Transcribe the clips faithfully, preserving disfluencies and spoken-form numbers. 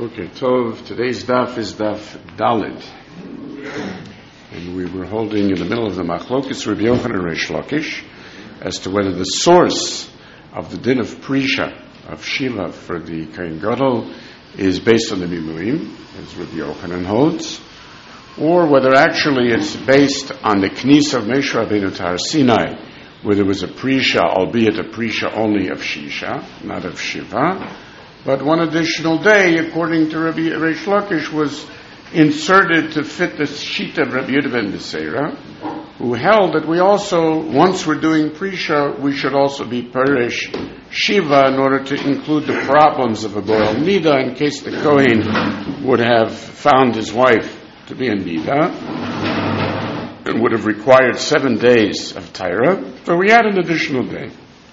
Okay, Tov. Today's daf is daf Dalid. And we were holding in the middle of the Machlokes Rabbi Yochanan and Reish Lakish as to whether the source of the din of Prisha, of Shiva for the Kohen Gadol, is based on the Miluim, as Rabbi Yochanan holds, or whether actually it's based on the Knis of Moshe Rabbeinu to Har Sinai, where there was a Prisha, albeit a Prisha only of Shisha, not of Shiva. But one additional day, according to Rabbi Reish Lakish, was inserted to fit the Shita of Rabbi Yehuda ben Beseira, who held that we also, once we're doing Prisha, we should also be Perish Shiva in order to include the problems of a Goel Nida in case the Kohen would have found his wife to be a Nida and would have required seven days of Tyra. So we had an additional day.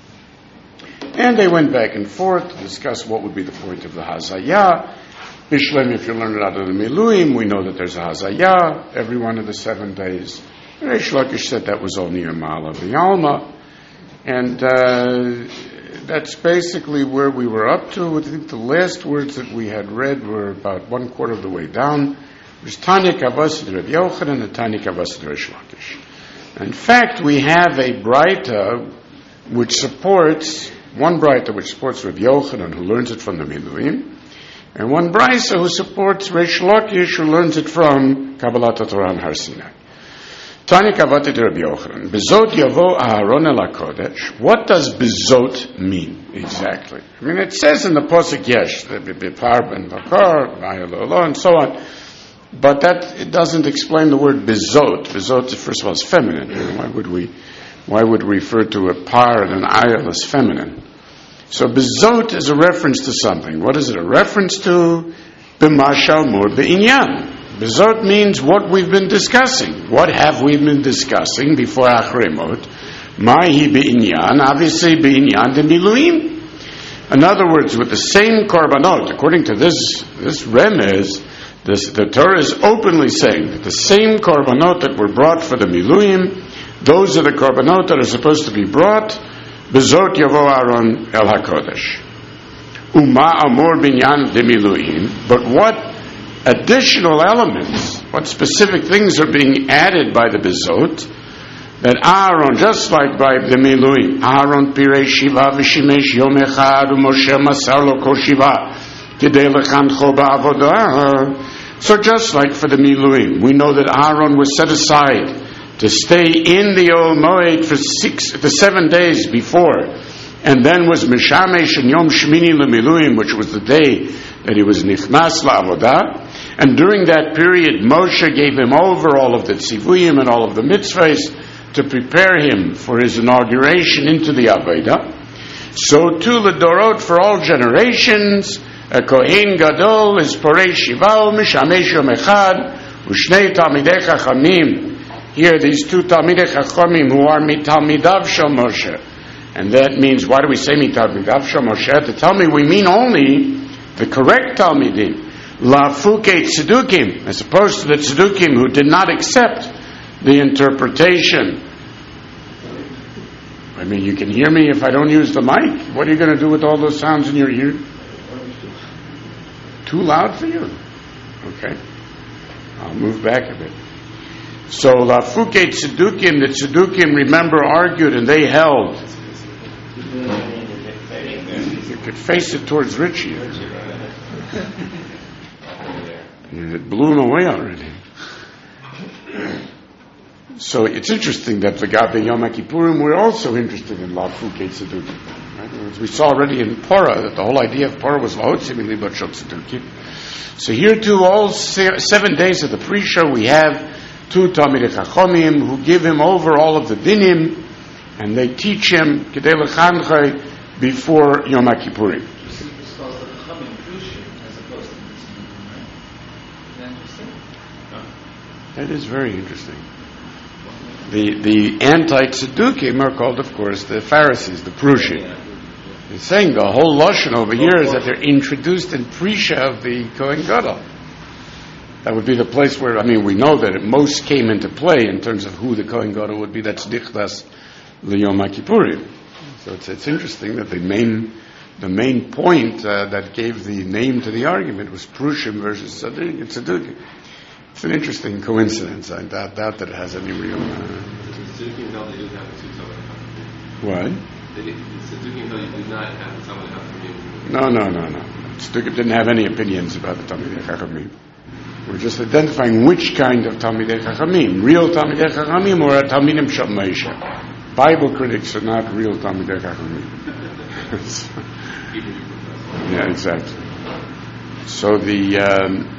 And they went back and forth to discuss what would be the point of the Hazayah. Bishlem, if you learn it out of the Miluim, we know that there's a Hazayah every one of the seven days. Reish Lakish said that was only a Mal of the Alma. And uh, that's basically where we were up to. I think the last words that we had read were about one quarter of the way down. It was Tanya Kavasid Rabbi Yochanan and Tanya Kavasid Reish Lakish. In fact, we have a Braita which supports one Braita which supports Rabbi Yochanan, who learns it from the Miluim, and one Braita who supports Reish Lakish, who learns it from Kabbalat Torah and Har Sinai. Tani Kavati Rabbi Yochanan, Bezot Yavo Aharon El HaKodesh. What does Bezot mean exactly? I mean, it says in the Posuk Yesh, Bipar Ben Bakar, Vayalolo, and so on, but that it doesn't explain the word Bezot. Bezot, first of all, is feminine. Why would we Why would we refer to a par and an ayah as feminine? So bezot is a reference to something. What is it a reference to? B'mashal mur be'inyan. Bezot means what we've been discussing. What have we been discussing before Achremot? Mahi be'inyan, obviously be'inyan de miluim. In other words, with the same korbanot, according to this this remez, this, the Torah is openly saying that the same korbanot that were brought for the miluim, those are the korbanot that are supposed to be brought. Bezot yavo Aaron el hakodesh. Uma amor binyan de miluim. But what additional elements, what specific things are being added by the bezot that Aaron, just like by the miluim, Aaron pirei shiva v'shimesh yom echad u'Moshe masar lo kol shiva k'dei lechancho ba'avodah. So just like for the miluim, we know that Aaron was set aside to stay in the Ol Moed for six, the seven days before, and then was Mishamesh and Yom Shmini LeMiluim, which was the day that he was Nichnas LaAvodah. And during that period, Moshe gave him over all of the tzivuyim and all of the mitzvahs to prepare him for his inauguration into the Avodah. So too, the Dorot for all generations, a Kohen Gadol is Porei Shiva, Mishamesh Yom Echad, Ushnei Talmidei Chachamim. Here, these two Talmidei Chachamim who are Mitalmidav Shel Moshe. And that means, why do we say Mitalmidav Shel Moshe? To tell me we mean only the correct Talmidim. Lafukei Tzedukim, as opposed to the Tzedukim who did not accept the interpretation. I mean, you can hear me if I don't use the mic. What are you going to do with all those sounds in your ear? Too loud for you? Okay. I'll move back a bit. So, Lafukei Tzedukim, the Tzedukim, remember, argued, and they held. You could face it towards Richie. It blew him away already. So, it's interesting that the Gabe Yom Kippurim were also interested in Lafukei Tzedukim. Right? We saw already in Porah that the whole idea of Porah was Lahotzim Libot Tzedukim. So, here too, all seven days of the pre-show, we have two Talmidei Chachamim who give him over all of the dinim, and they teach him Kedei Lechanchai before Yom Kippurim. That is very interesting. The the anti-Tzedukim are called, of course, the Pharisees, the Prushim. They're saying the whole lashon over here is that they're introduced in Prisha of the Kohen Gadol. That would be the place where, I mean, we know that it most came into play in terms of who the Kohen Gadol would be. That's Dichdas L'Yom Kippurim. So it's, it's interesting that the main the main point uh, that gave the name to the argument was Prushim versus Tzaddik. Tzaddik. It's an interesting coincidence. I doubt, doubt that it has any real. Uh, Tzaddikim held they didn't have two Talmidei Chachamim. what? Tzaddikim held you did not have the Talmidei Chachamim. No, no, no, no. Tzaddikim didn't have any opinions about the Talmidei Chachamim. We're just identifying which kind of Talmidei Chachamim, real Talmidei Chachamim or a Talmidim Shel Moshe. Bible critics are not real Talmidei Chachamim. Yeah, exactly. So the um,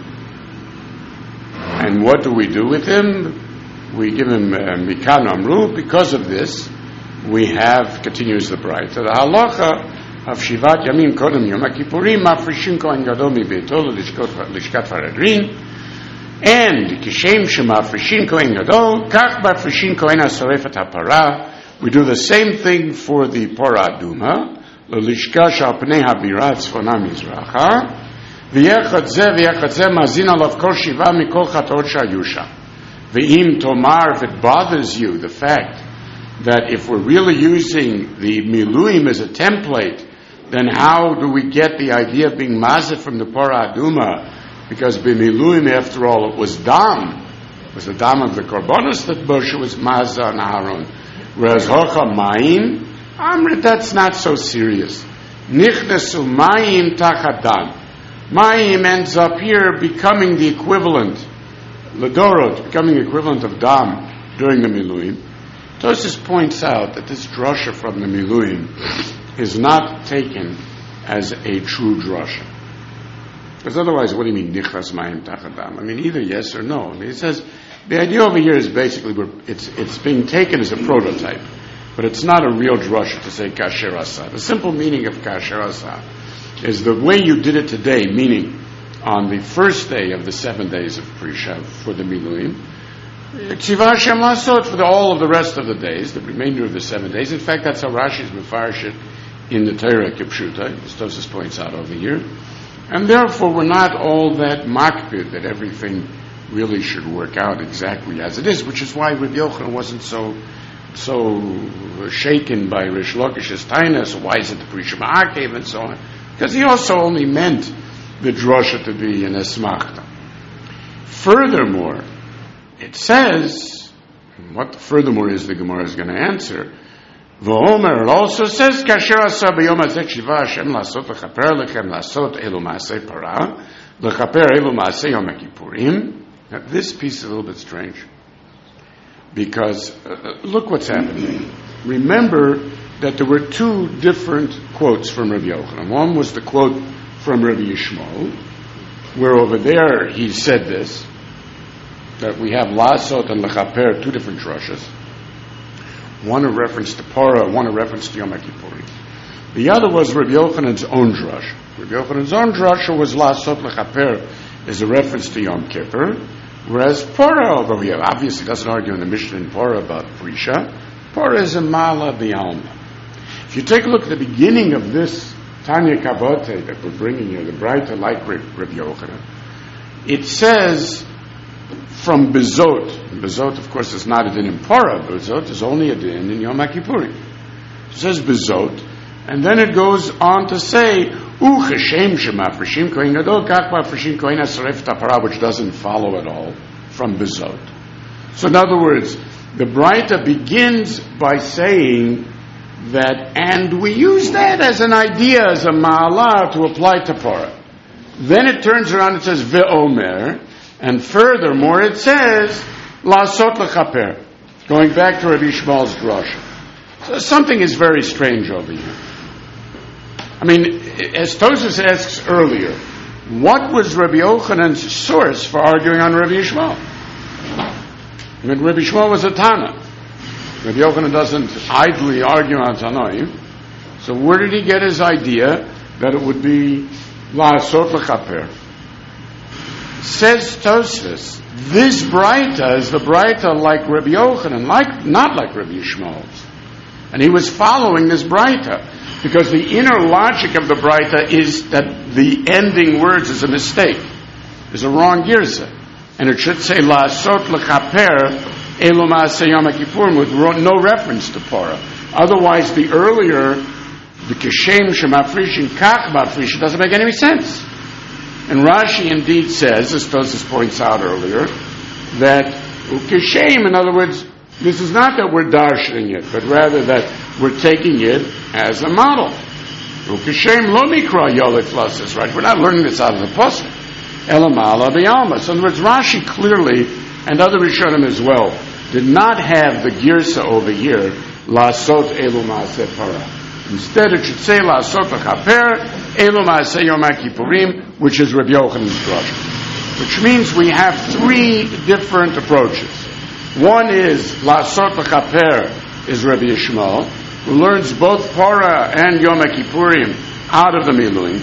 and what do we do with him? We give him Mikan Amru. Because of this, we have, continues the Braita, the halacha of Shivat Yamim Kodem Yom HaKippurim Mafrishim Kohen Gadol Mibeito Lishkat Faradrin, and Kishem Shemafrishim Kohen Gadol Kach Mafrishim Kohen HaSorefet HaPara. We do the same thing for the Pora Aduma. L'lishka shal pnei habira tzfona mizracha v'yechad zeh v'yechad zeh mazin alav kol shiva mikol chatot shayusha v'im tomar, if it bothers you the fact that if we're really using the miluim as a template, then how do we get the idea of being mazeh from the Pora Aduma? Because b'miluim, after all, it was dam, it was the dam of the korbanos that Moshe was mazeh on Aaron, whereas hocha mayim, Amrit, that's not so serious. Nichnesu mayim tachadam. Mayim ends up here becoming the equivalent, ledorot, becoming the equivalent of dam during the miluim. Tosfos points out that this drasha from the miluim is not taken as a true drasha. Because otherwise, what do you mean nichnas mayim tachadam? I mean, either yes or no. I mean, it says the idea over here is basically we're, it's it's being taken as a prototype. But it's not a real drasha to say kasher asa. The simple meaning of kasher asa is the way you did it today, meaning on the first day of the seven days of Prisha for the Miluim, Tziva Hashem lasot for the, all of the rest of the days, the remainder of the seven days. In fact, that's how Rashi is mefarish it in the Torah Kipshuta, as Tosfos points out over here. And therefore, we're not all that makpid that everything really should work out exactly as it is, which is why Rabbi Yochanan wasn't so so shaken by Rish Lakish's tainus. Why is it the Prisha Ma'akev and so on? Because he also only meant the drasha to be an esmachta. Furthermore, it says, what furthermore is the Gemara is going to answer, V'omer, it also says, Kasher asa b'yom hazeh shiva Hashem lasot l'chaper lechem lasot elu ma'aseh para l'chaper elu ma'aseh yom HaKippurim. Now this piece is a little bit strange. Because uh, look what's happening. Remember that there were two different quotes from Rabbi Yochanan. One was the quote from Rabbi Yishmael, where over there he said this, that we have Lasot and Lechaper, two different drashas. One a reference to Parah, one a reference to Yom HaKippurim. The other was Rabbi Yochanan's own drash. Rabbi Yochanan's own drasha was Lasot Lechaper, is a reference to Yom Kippur. Whereas Parah, although he obviously doesn't argue in the Mishnah in Parah about Prisha, Parah is a Mala B'Alma. If you take a look at the beginning of this Tanya Kabote that we're bringing here, the Braita like Rabbi Yochanan, it says from Bezot. Bezot, of course, is not a din in Parah. Bezot is only a din in Yom HaKippurim. It says Bezot, and then it goes on to say, which doesn't follow at all from Bezot. So in other words, the Braita begins by saying that, and we use that as an idea, as a ma'ala to apply to Parah. Then it turns around and says ve'omer, and furthermore it says la'asot lechaper, going back to Rabbi Yishmael's drasha. So something is very strange over here. I mean, as Tosfos asks earlier, what was Rabbi Yochanan's source for arguing on Rabbi Yishmael? I mean, Rabbi Yishmael was a Tana. Rabbi Yochanan doesn't idly argue on Tanoim. So where did he get his idea that it would be La'asot L'chaper? Says Tosfos, this Braita is the Braita like Rabbi Yochanan, like, not like Rabbi Yishmael's. And he was following this Braita. Because the inner logic of the Braita is that the ending words is a mistake, is a wrong girsa, and it should say la'asot lechaper elu ma'aseh yom HaKippurim with no reference to Parah. Otherwise, the earlier the Kishem Shemafrishin Kach Mafrishin doesn't make any sense. And Rashi indeed says, as Tosfos points out earlier, that Kishem, in other words, this is not that we're darshaning it, but rather that we're taking it as a model. Kishem lo mikra yolik lasis, right? We're not learning this out of the pasuk. Elamala b'alma. So in other words, Rashi clearly, and other Rishonim as well, did not have the girsa over here, lasot elu ma'aseh para. Instead, it should say lasot l'chaper elu ma'aseh yom kippurim, which is Rabbi Yochanan's drasha. Which means we have three different approaches. One is lasot l'chaper is Rabbi Yishmael, who learns both Parah and Yom Kippurim out of the Miluim.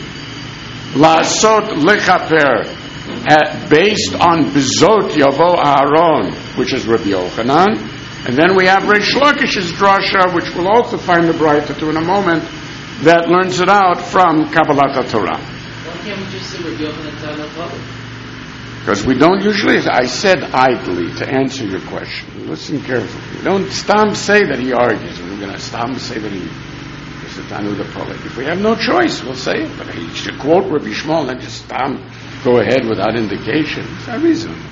Lasot lechaper, based on Bizot Yavo Aaron, which is Rabbi Yochanan. And then we have Reish Lakish's drasha, which we'll also find the Braita to in a moment, that learns it out from Kabbalat Torah. Why can't we just say Rabbi Yochanan's out of public? Because we don't usually, I said idly to answer your question. Listen carefully. We don't stam say that he argues. We're going to stam say that he is a Tanu the Polik. If we have no choice, we'll say it. But he should quote Rabbi Shmuel and just stam go ahead without indication. It's not reasonable.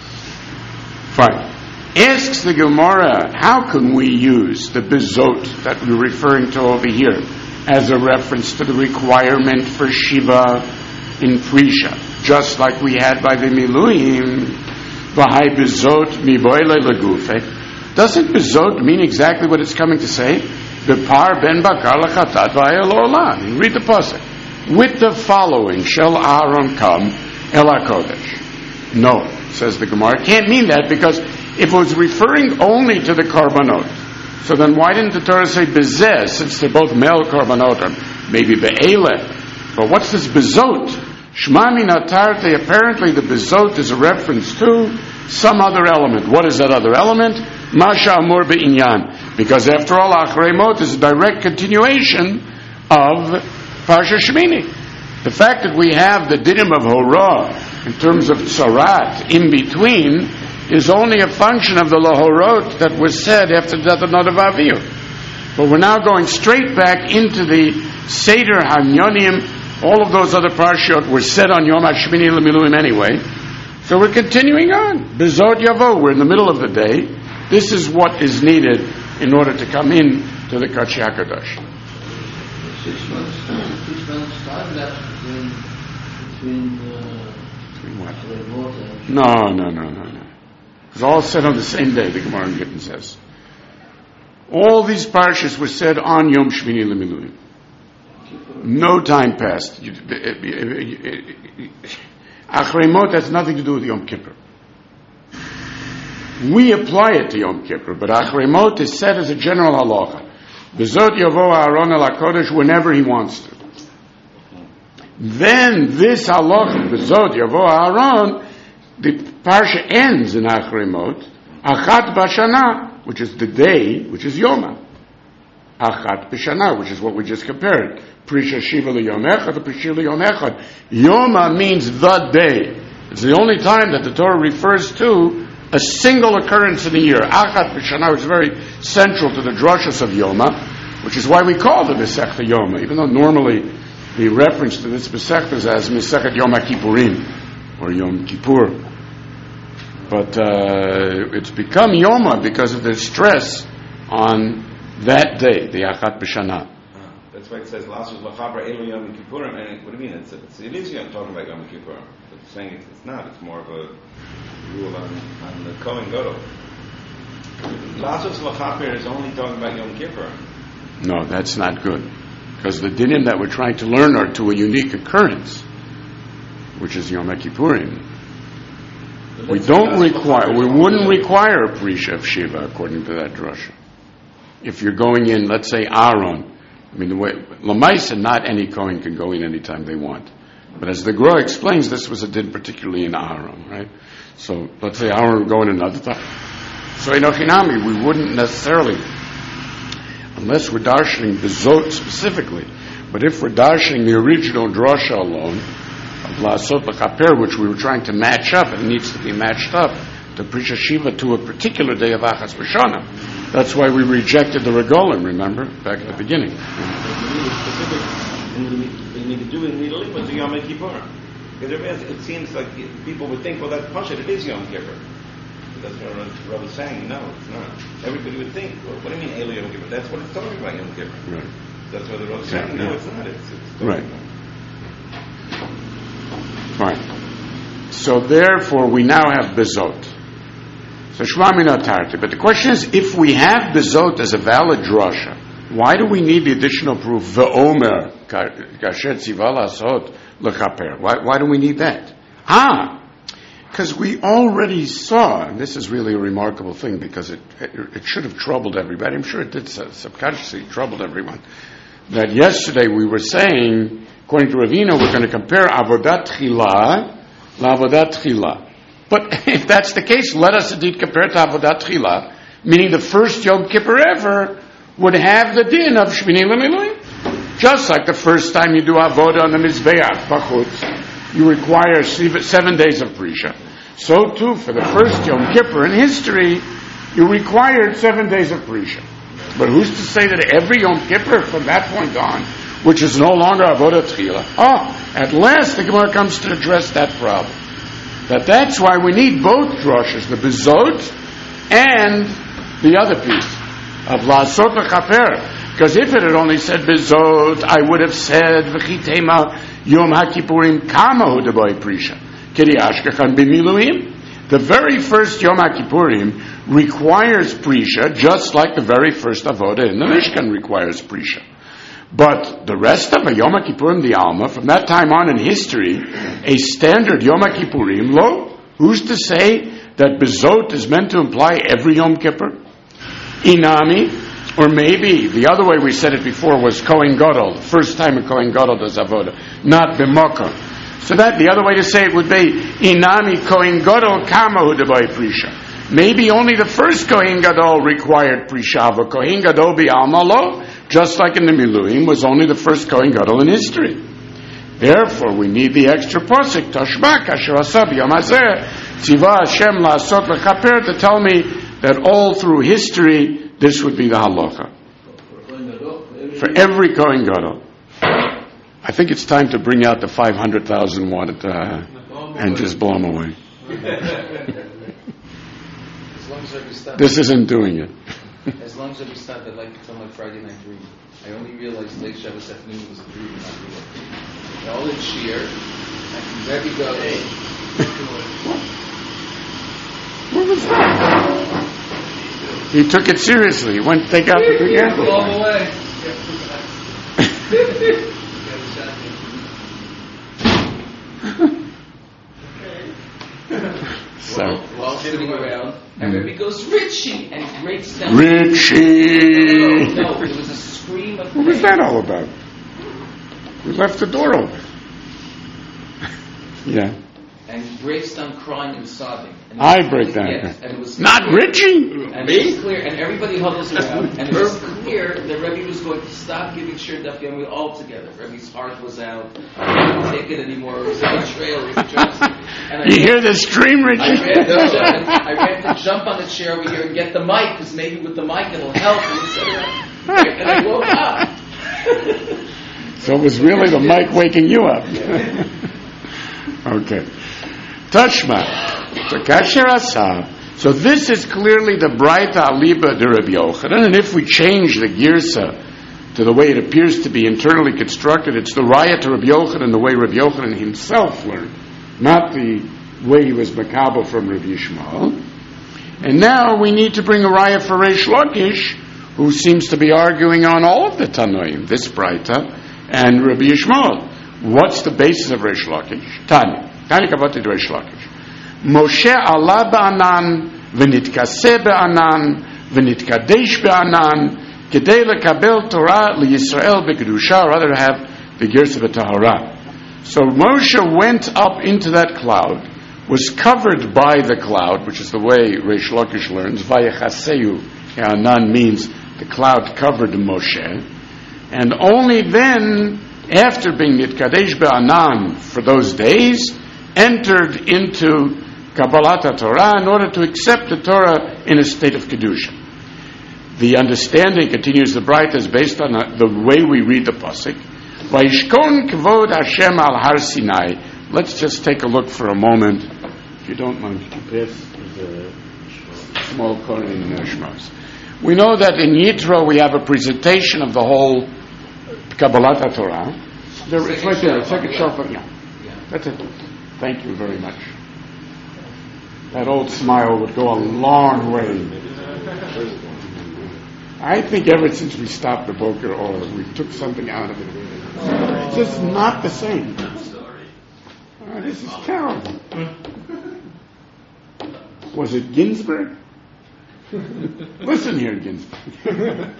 Fine. Asks the Gemara, how can we use the bezot that we're referring to over here as a reference to the requirement for Shiva in Prisha? Just like we had by the Miluim, v'hai bezot mi boile legufe. Doesn't bezot mean exactly what it's coming to say? B'par ben bakar lachatat v'ayel olam. Read the pasuk. With the following, shall Aaron come el HaKodesh? No, says the Gemara. It can't mean that, because if it was referring only to the karbanot, so then why didn't the Torah say bezeh, since they're both male karbanot, or maybe be'eleh? But what's this bezot? Shema min atarte, apparently the bezot is a reference to some other element. What is that other element? Masha amur be'inyan. Because after all, Achrei Mot is a direct continuation of Parsha Shemini. The fact that we have the dinim of Horah in terms of tzarat in between is only a function of the lahorot that was said after the death of Nadav Avihu. But we're now going straight back into the Seder HaNyonim. All of those other parashot were said on Yom HaShemini L'Miluim anyway. So we're continuing on. Bezot Yavo, we're in the middle of the day. This is what is needed in order to come in to the Kachi HaKadosh. Six months, six months time left between, between, uh, between what? The no, no, no, no, no. It's all said on the same day, the Gemara in Gittin says. All these parashas were said on Yom Shemini L'Miluim. No time passed. Achrei Mot has nothing to do with Yom Kippur. We apply it to Yom Kippur, but Achrei Mot is said as a general halacha. Bezot Yavo Aaron el HaKodesh whenever he wants to. Then this halacha, Bezot Yavo Aaron, the parsha ends in Achrei Mot, Achat Bashana, which is the day, which is Yoma. Achat B'Shana, which is what we just compared. Prisha Shiva L'Yom Echad, Prisha L'Yom Echad. Yoma means the day. It's the only time that the Torah refers to a single occurrence in the year. Achat B'Shana is very central to the drashas of Yoma, which is why we call the Masechta Yoma, even though normally the reference to this Masechta is as Masechet Yom HaKippurim, or Yom Kippur. But uh, it's become Yoma because of the stress on that day, the Achat B'Shana. That's why it says Lasus Lachaber Elu Yom Kippurim. And what do you mean? It's, it's, it is talking about Yom Kippur, but it's saying it's, it's not. It's more of a rule on, on the Kohen Gadol. Lasus Lachaber is only talking about Yom Kippur. No, that's not good, because the dinim that we're trying to learn are to a unique occurrence, which is Yom Kippurim. We don't require. We wouldn't require a Prisha of Shiva according to that drasha. If you're going in, let's say Aaron, I mean, the way Lamaisa, not any Kohen can go in anytime they want. But as the Gra explains, this was a din particularly in Aaron, right? So let's say Aaron would go in another time. So in Ochinami, we wouldn't necessarily, unless we're darshaning Bezot specifically, but if we're darshaning the original drasha alone of Lasot L'Chaper, which we were trying to match up, and it needs to be matched up to Prisha Shiva to a particular day of Achas B'Shana, That's why we rejected the regolim, remember, back at the beginning. But you need a specific, and you need to do it in the Lima to Yom Kippur. Because everybody, it seems like people would think, well, that's Pasha, it is Yom Kippur. But that's what Rav is saying. No, it's not. Everybody would think, well, what do you mean Eli Yom Kippur? That's what it's talking about, Yom Kippur. Right. That's what the Rav is Yeah, saying. yeah. No, it's not. It's, it's talking Right. about. Fine. So therefore, we now have bezot. So Shema Min Atarti. But the question is, if we have bezot as a valid drasha, why do we need the additional proof? Ve'omer kasher tziva lasot lechaper. Why? Why do we need that? Ah, because we already saw, and this is really a remarkable thing because it, it it should have troubled everybody. I'm sure it did subconsciously troubled everyone. That yesterday we were saying, according to Ravina, we're going to compare avodat tchila la'avodat tchila. But if that's the case, let us indeed compare to avodat tchila, meaning the first Yom Kippur ever would have the din of Shmini L'Miluim. Just like the first time you do avodah on the Mizbeach, Bachutz, you require seven days of Prisha. So too, for the first Yom Kippur in history, you required seven days of Prisha. But who's to say that every Yom Kippur from that point on, which is no longer avodah tchila? Oh, at last the Gemara comes to address that problem. That that's why we need both drushes, the bezot and the other piece of la'asot lechaper. Because if it had only said bezot, I would have said v'chitema yom ha'kippurim kama hu deboy prisha kiri ashkechan b'miluim. The very first Yom HaKippurim requires prisha, just like the very first avodah in the Mishkan requires prisha. But the rest of a Yom HaKippurim, the Alma, from that time on in history, a standard Yom HaKippurim, lo, who's to say that bezot is meant to imply every Yom Kippur? Inami, or maybe the other way we said it before was Kohen Gadol, the first time a Kohen Gadol does avodah, not b'mokah. So that the other way to say it would be Inami Kohen Gadol Kamahu Deboy Prisha. Maybe only the first Kohen Gadol required Prisha, but Kohen Gadol B'Alma lo, just like in the Miluim, was only the first Kohen Gadol in history. Therefore, we need the extra posik Tashma Kasher Asab Yom Hazeh Tziva Hashem La'asot Lechaper to tell me that all through history this would be the halacha for every Kohen Gadol. I think it's time to bring out the five hundred thousand watt uh, and just blow them away. As long as I start, this isn't doing it. As long as I start, I'd like to tell my Friday night dream. I only realized late Shabbos afternoon was a dream, not real. All in sheer, and Rebbe goes. What was that? He took it seriously. He went to take out the big apple. Blow him away. So, While, while sitting around, and Rebbe goes, Richie! And he breaks down. Richie! No, no, it was a scream of What was pain. that all about? We left the door open. Yeah. And he breaks down crying and sobbing. And it I was- break down. Yes, and it was Not clear- Richie! And it was clear, and everybody huddles around, and it was clear that Rebbe was going to stop giving Shir Daf Yomi altogether. Rebbe's heart was out. He couldn't take it anymore. It was a betrayal. It was just, and I You hear this scream, I Richie? ran, to jump, I ran to jump on the chair over here and get the mic, because maybe with the mic it'll help. And, et cetera. And I woke up. So it was really the mic waking you up. Okay. Tashma. So kasher asab. So this is clearly the Braita Aliba de Rabbi Yochanan, and if we change the girsa to the way it appears to be internally constructed, it's the Raya to Rabbi Yochanan, the way Rabbi Yochanan himself learned, not the way he was makabel from Rabbi Yishmael. And now we need to bring a Raya for Reish Lakish, who seems to be arguing on all of the Tanoim, this Braita, and Rabbi Yishmael. What's the basis of Reish Lakish? Tanya. Tanya Kavati Reish Lakish. Moshe Allah ba'anan, v'nitkaseh ba'anan, v'nitkadesh ba'anan, kedei lekabel Torah liYisrael b'kedusha, or rather to have the Gersa b'Tahara. So Moshe went up into that cloud, was covered by the cloud, which is the way Reish Lakish learns. Vayechaseyu Anan means the cloud covered Moshe, and only then, after being nitkadesh ba'anan for those days, entered into Kabbalat Torah in order to accept the Torah in a state of Kedusha. the understanding, continues the Braita, is based on the way we read the pasuk. Vayishkon kvod Hashem al Har Sinai. Let's just take a look for a moment, if you don't mind. Yes, the small corner in Shmos. We know that in Yitro we have a presentation of the whole Kabbalat Torah. There, it's right there. Second shelf. Yeah. yeah, that's it. Thank you very much. That old smile would go a long way. I think ever since we stopped the Boker Or, we took something out of it. It's just not the same. Oh, this is terrible. Was it Ginsburg? Listen here, Ginsburg.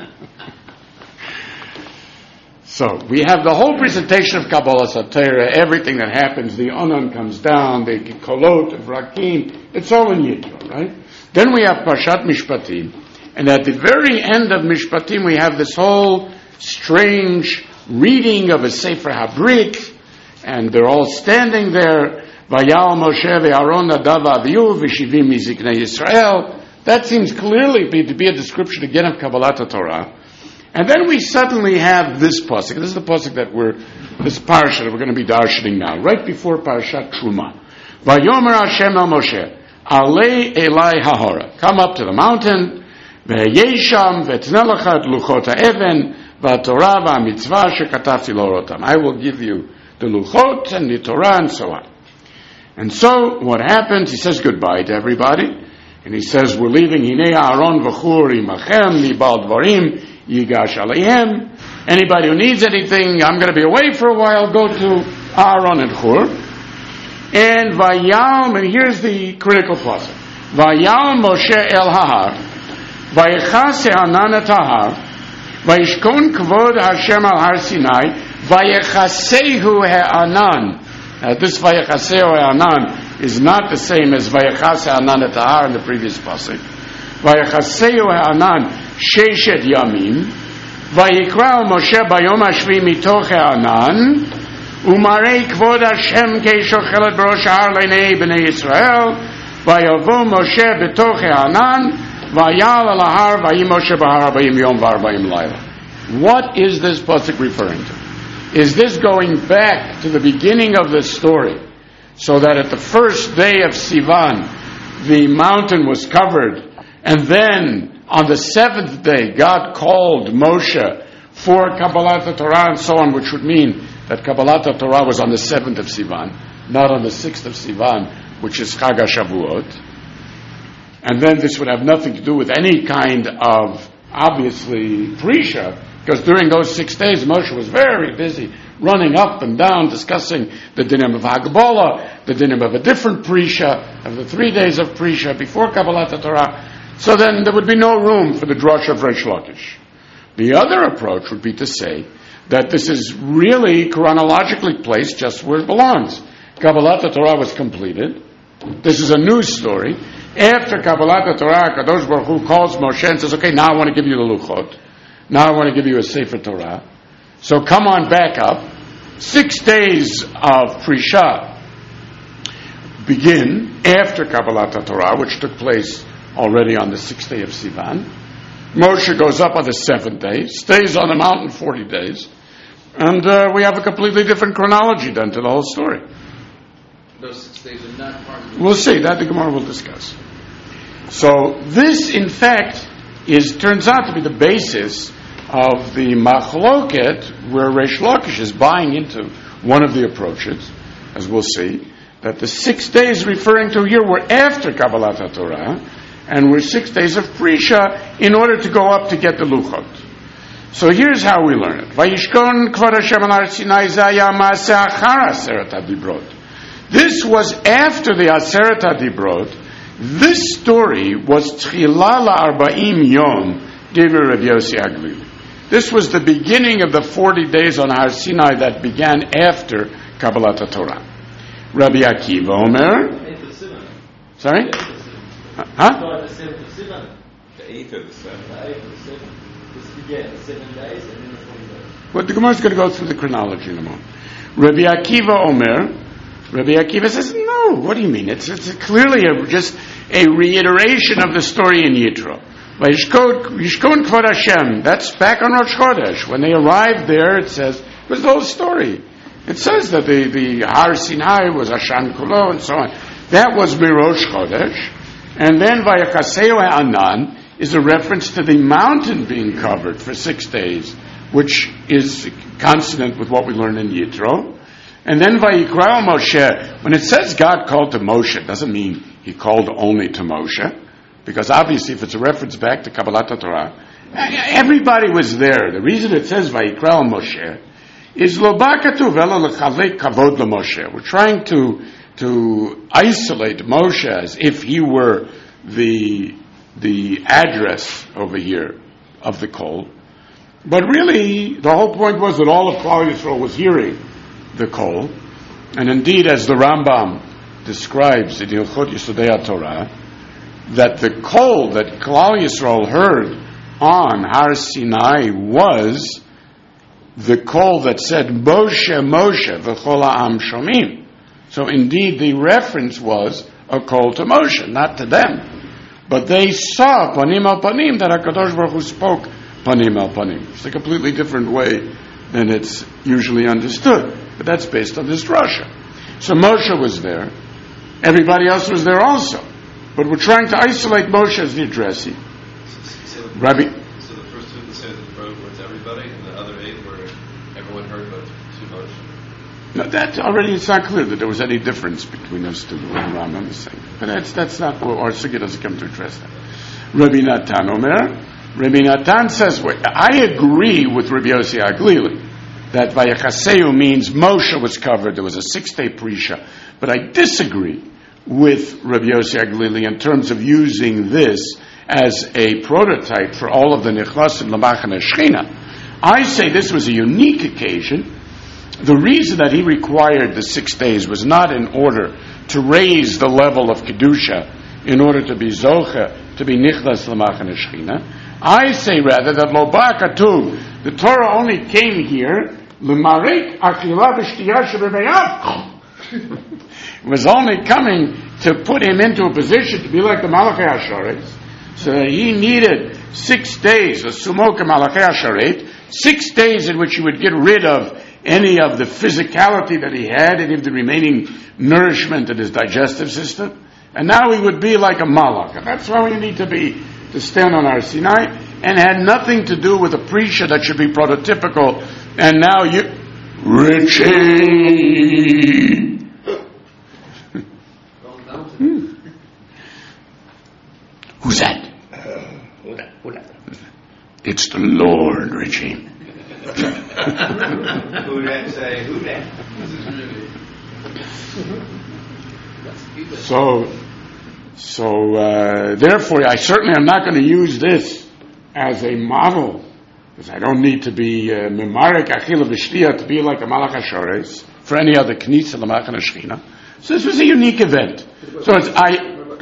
So, we have the whole presentation of Kabbalah Satira, everything that happens, the Onan comes down, the Kolot, of Rakim, it's all in Yitro, right? Then we have Parshat Mishpatim, and at the very end of Mishpatim we have this whole strange reading of a Sefer HaBrit, and they're all standing there, Vayal Moshe ve'Aaron Nadav Avihu v'shivim miziknei Yisrael. That seems clearly be, to be a description again of Kabbalat Torah. And then we suddenly have this pasuk. This is the pasuk that we're, this parasha that we're going to be darshaning now, right before Parashat Truma. Vayomer Hashem el Moshe, Alei Elai Hahora. Come up to the mountain, ve'yesham ve'tnelecha et luchot ha'even, va'torah va'mitzvah shekatafti lorotam. I will give you the luchot and the Torah and so on. And so, what happens, he says goodbye to everybody, and he says, we're leaving, Hinei Aaron v'chur imachem, mibal dvarim, yigash aleihem. Anybody who needs anything, I'm going to be away for a while, go to Aaron and Chur. And Vayal, and here's the critical pasuk. Vayal Moshe el Hahar, Vayechase Hanan et Hahar, Vayishkon kvod Hashem al Har Sinai, Vayechasehu Ha'anan. Now this Vayechasehu Ha'anan is not the same as Vayechase Hanan et Hahar in the previous pasuk. Vayechasehu Ha'anan Sheshet Yamim, Vayikra Moshe Bayom Hashvi mitoch Ha'anan, Umarei Kvod Hashem Keishochelet B'rosh Har Leinei B'nei Yisrael, Vayavo Moshe B'toch Ha'anan, Vayal al Har Vayim Moshe B'Har Vayim Yom Var Vayim Laila. What is this pasuk referring to? Is this going back to the beginning of the story, so that at the first day of Sivan, the mountain was covered, and then on the seventh day, God called Moshe for Kabbalat Torah and so on, which would mean that Kabbalat Torah was on the seventh of Sivan, not on the sixth of Sivan, which is Chag HaShavuot. And then this would have nothing to do with any kind of, obviously, Prisha, because during those six days, Moshe was very busy running up and down, discussing the dinim of Hagbolah, the dinim of a different Prisha, of the three days of Prisha before Kabbalat Torah. So then there would be no room for the drush of Reish Lakish. The other approach would be to say that this is really chronologically placed just where it belongs. Kabbalat Torah was completed. This is a new story. After Kabbalat Torah, Kadosh Baruch Hu calls Moshe and says, okay, now I want to give you the Luchot. Now I want to give you a Sefer Torah. So come on back up. Six days of Prisha begin after Kabbalat Torah, which took place already on the sixth day of Sivan. Moshe goes up on the seventh day, stays on the mountain forty days, and uh, we have a completely different chronology then to the whole story. Those six days are not part of the... We'll see, that the Gemara will discuss. So this, in fact, is turns out to be the basis of the machloket, where Reish Lakish is buying into one of the approaches, as we'll see, that the six days referring to here were after Kabbalat Torah, and were six days of Prisha in order to go up to get the Luchot. So here's how we learn it. Vayishkon Kvod Hashem al Har Sinai Zaya Maaseh Achar Aseret HaDibrot. This was after the Aseret HaDibrot. This story was Tchila La'arba'im Yom, Devar Rav Yossi Haglili. This was the beginning of the forty days on Har Sinai that began after Kabbalat Torah. Rabbi Akiva Omer. Sorry? Huh? The eighth of the seventh. This began the seven days and then the forty days. Well, the Gemara is going to go through the chronology in a moment. Rabbi Akiva Omer. Rabbi Akiva says, no, what do you mean? It's, it's clearly a, just a reiteration of the story in Yitro. Vayishkon Kvod Hashem. That's back on Rosh Chodesh. When they arrived there, it says, it was the whole story. It says that the, the Har Sinai was Ashan Kulo and so on. That was Mirosh Chodesh. And then Vayachaseu Anan is a reference to the mountain being covered for six days, which is consonant with what we learned in Yitro. And then Vayikra Moshe, when it says God called to Moshe, it doesn't mean he called only to Moshe, because obviously if it's a reference back to Kabbalat Torah, everybody was there. The reason it says Vayikra Moshe is Lo Bakatu Velo Lechavei Kavod LeMoshe. We're trying to to isolate Moshe as if he were the the address over here of the call. But really, the whole point was that all of Klal Yisrael was hearing the call. And indeed, as the Rambam describes in Hilchot Yesodei Torah, that the call that Klal Yisrael heard on Har Sinai was the call that said, Moshe, Moshe, v'chol ha'am shomim. So indeed, the reference was a call to Moshe, not to them. But they saw panim al panim that HaKadosh Baruch Hu spoke panim al panim. It's a completely different way than it's usually understood. But that's based on this drasha. So Moshe was there. Everybody else was there also. But we're trying to isolate Moshe as the addressee. So, Rabbi? So the first two of the say that the road was everybody, and the other eight were everyone heard but two Moshe. No, that already it's not clear that there was any difference between those two. Rambam is saying, but that's that's not what our sugya doesn't come to address that. Rabbi Natan Omer, Rabbi Natan says, wait, I agree with Rabbi Yossi Aglili that Vayachaseu means Moshe was covered. There was a six-day prisha, but I disagree with Rabbi Yossi Aglili in terms of using this as a prototype for all of the Nichlas and Lamachane Shechina. I say this was a unique occasion. The reason that he required the six days was not in order to raise the level of Kedusha in order to be Zocha, to be Nichlas Lamachane Shechina. I say rather that Lo Ba Katuv, the Torah only came here, L'marek Achila V'Shtiyah Shebebeyav. It was only coming to put him into a position to be like the Malachei Hasharet. So he needed six days, a Sumoka Malachei Hasharet, six days in which he would get rid of any of the physicality that he had, any of the remaining nourishment in his digestive system. And now he would be like a Malach. And that's how we need to be, to stand on our Sinai, and had nothing to do with a prisha that should be prototypical. And now you, Richie! Hmm. Who's that? Who that? Who that? It's the Lord, Richie. Who that say? Who that? So, so uh, therefore, I certainly am not going to use this as a model, because I don't need to be memarek achila v'shtiyah to be like a malach hashares for any other knisa l'machane shechina. So this was a unique event. So it's I.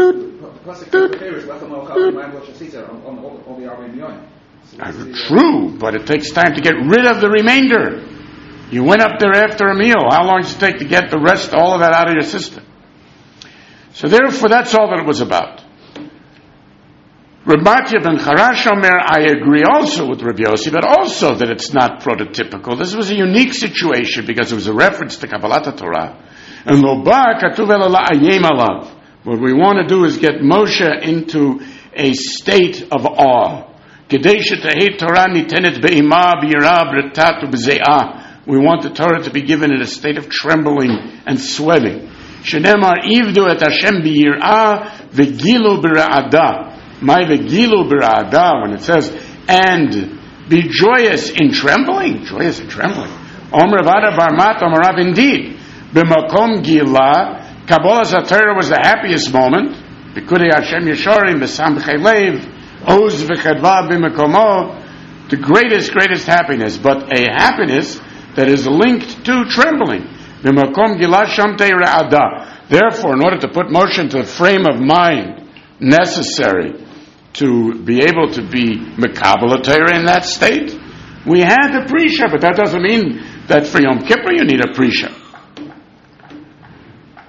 True, but it takes time to get rid of the remainder. You went up there after a meal. How long does it take to get the rest, all of that out of your system? So therefore, that's all that it was about. Reb Matya ben Charash Omer, I agree also with Reb Yossi, but also that it's not prototypical. This was a unique situation because it was a reference to Kabbalat Torah. And lo ba katuv ela la'ayem alav. What we want to do is get Moshe into a state of awe. Kedei shetahei Torah nitenet be'ima b'yira b'retat u'b'ze'ah. We want the Torah to be given in a state of trembling and sweating. Shenemar ivdu et Hashem b'yirah v'gilu b'ra'ada. My v'gilu b'ra'ada, when it says, and be joyous in trembling. Joyous in trembling. Omer vada barmat omarav, indeed. B'makom gila, Kabbalas HaTorah was the happiest moment. B'kudei Hashem Yeshorim, b'samchei lev, oz v'chadva b'makomo, the greatest, greatest happiness, but a happiness that is linked to trembling. B'makom gila shamtei re'ada. Therefore, in order to put Moshe into the frame of mind necessary to be able to be Mekabel Torah in that state, we had the prisha, but that doesn't mean that for Yom Kippur you need a prisha.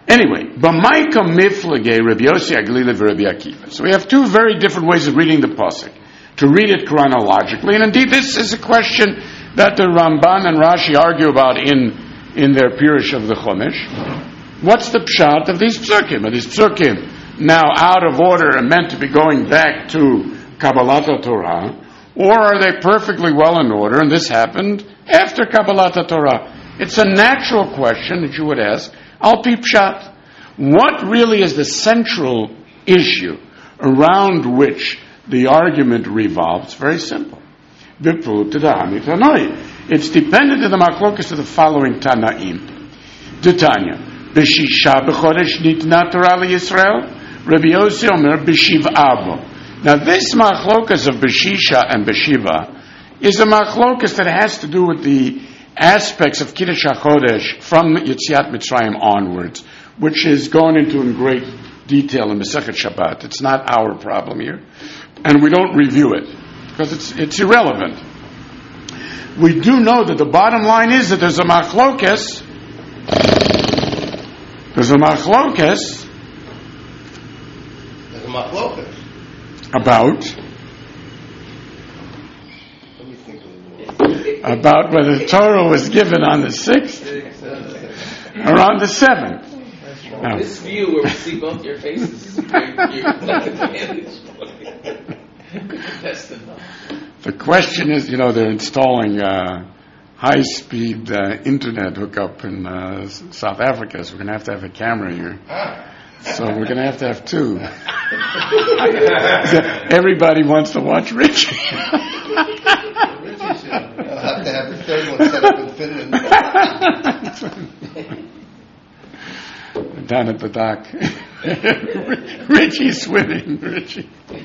Anyway, B'maika miflage Rabbi Yossi Aglila v'Rabbi Akiva. So we have two very different ways of reading the pasuk. To read it chronologically, and indeed this is a question that the Ramban and Rashi argue about in, in their Pirush of the Chumash. What's the pshat of these psukim? Are these psukim now out of order and meant to be going back to Kabbalat Torah, or are they perfectly well in order, and this happened after Kabbalat Torah? It's a natural question that you would ask, Al Pi Pshat. What really is the central issue around which the argument revolves? Very simple. It's dependent on the machlokas of the following Tanaim. Detanya, B'shisha b'chodesh nitna Torah Yisrael, Rabbi Yossi Omer b'shiv'a bo. Now this machlokas of B'shisha and B'shiva is a machlokas that has to do with the aspects of Kiddush HaChodesh from Yetziat Mitzrayim onwards, which is gone into in great detail in Masechet Shabbat. It's not our problem here. And we don't review it, because it's, it's irrelevant. We do know that the bottom line is that there's a machlokas, there's a machlokas, There's a machlokas. about, Let me think a little. about whether the Torah was given on the sixth or on the seventh. Now, This view where we see both your faces is a great view. Like advantage. That's the the question is, you know, they're installing uh, high-speed uh, internet hookup in uh, South Africa, so we're going to have to have a camera here. So we're going to have to have two. Everybody wants to watch Richie. Richie should. I'll have to have the third one set up in Finland. Down at the dock. Richie's swimming, Richie.